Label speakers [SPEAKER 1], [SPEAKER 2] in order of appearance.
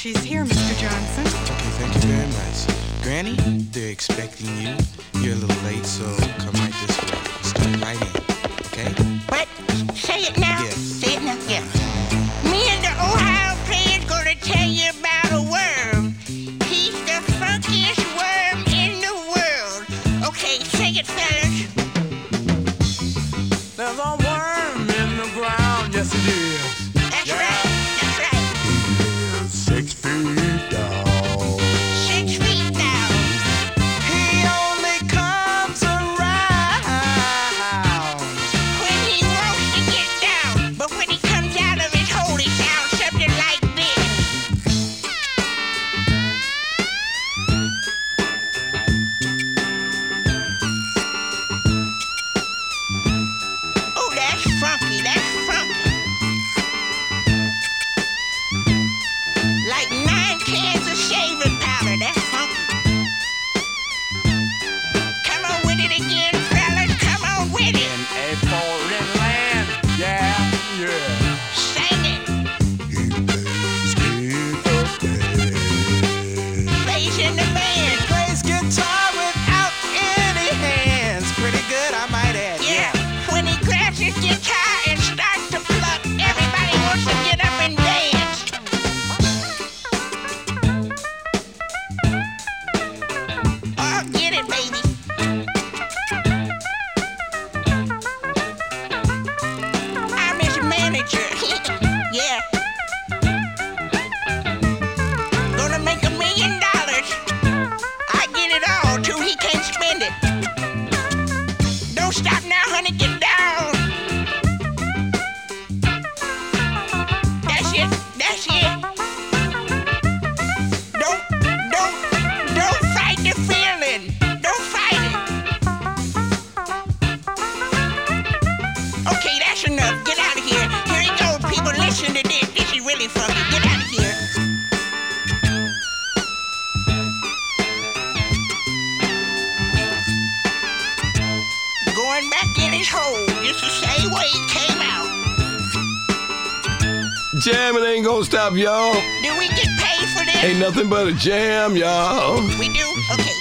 [SPEAKER 1] She's here, Mr. Johnson.
[SPEAKER 2] Okay, thank you very much. Granny, they're expecting you. You're a little late, so come right this way. Start right in, okay?
[SPEAKER 3] What? Say it now.
[SPEAKER 2] Yeah.
[SPEAKER 3] Say it now. Yeah. Me and the Ohio player's gonna tell you about a worm. He's the funkiest worm in the world. Okay, sing it, fellas.
[SPEAKER 4] There's a worm in the ground, yes it is.
[SPEAKER 3] That's right. That's right.
[SPEAKER 4] He is 6 feet down.
[SPEAKER 3] 6 feet down.
[SPEAKER 4] He only comes around
[SPEAKER 3] When he wants to get down, but when he comes out of his hole, he sounds something like this. Oh, that's funky. That's funky. Like 9 cans of shaving powder. That's funky. Come on with it again, fellas. Come on with it.
[SPEAKER 4] in a foreign land. Yeah, yeah.
[SPEAKER 3] Sing it.
[SPEAKER 4] He plays guitar band.
[SPEAKER 3] Plays in the band.
[SPEAKER 4] Plays guitar without any hands. Pretty good, I might add.
[SPEAKER 3] Yeah. When he grabs his guitar and starts to pluck, everybody wants to get up and dance. Oh, get it, baby. I'm his manager. Yeah. Gonna make $1 million. I get it all till he can't spend it. Don't stop now, honey, get down. That's it, that's it. Don't fight the feeling. Don't fight it. Okay, that's enough. Get out of here. Here you go, people. Listen to this. This is really funky. Get out of here. Going back in his hole just the same way he came out.
[SPEAKER 5] Jamming ain't gonna stop, y'all.
[SPEAKER 3] Do we get paid for this?
[SPEAKER 5] Ain't nothing but a jam, y'all.
[SPEAKER 3] We do? Okay.